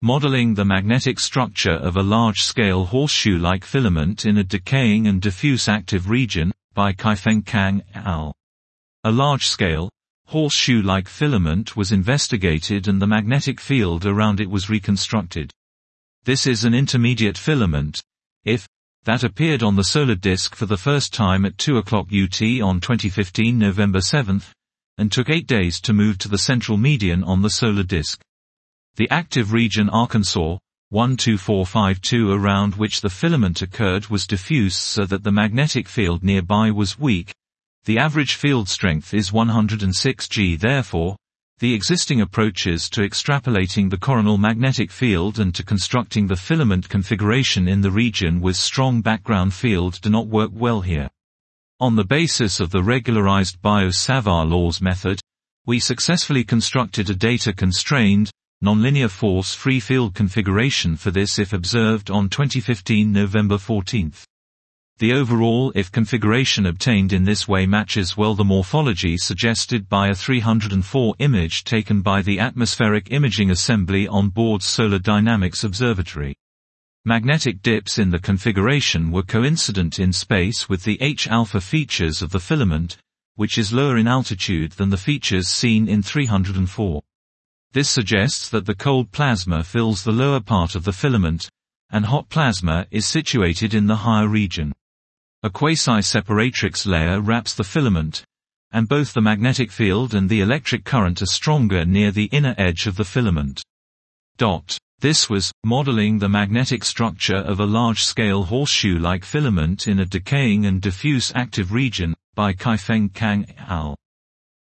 Modeling the magnetic structure of a large-scale horseshoe-like filament in a decaying and diffuse active region, by Kaifeng Kang al. A large-scale, horseshoe-like filament was investigated and the magnetic field around it was reconstructed. This is an intermediate filament, if, that appeared on the solar disk for the first time at 2 o'clock UT on 2015 November 7, and took 8 days to move to the central median on the solar disk. The active region Arkansas, 12452 around which the filament occurred was diffuse so that the magnetic field nearby was weak. The average field strength is 106 G. Therefore, the existing approaches to extrapolating the coronal magnetic field and to constructing the filament configuration in the region with strong background field do not work well here. On the basis of the regularized Biot-Savart-Laws method, we successfully constructed a data-constrained, nonlinear force-free field configuration for this if observed on 2015 November 14. The overall if configuration obtained in this way matches well the morphology suggested by a 304 image taken by the Atmospheric Imaging Assembly on board Solar Dynamics Observatory. Magnetic dips in the configuration were coincident in space with the H-alpha features of the filament, which is lower in altitude than the features seen in 304. This suggests that the cold plasma fills the lower part of the filament, and hot plasma is situated in the higher region. A quasi-separatrix layer wraps the filament, and both the magnetic field and the electric current are stronger near the inner edge of the filament. This was modeling the magnetic structure of a large-scale horseshoe-like filament in a decaying and diffuse active region, by Kaifeng Kang al.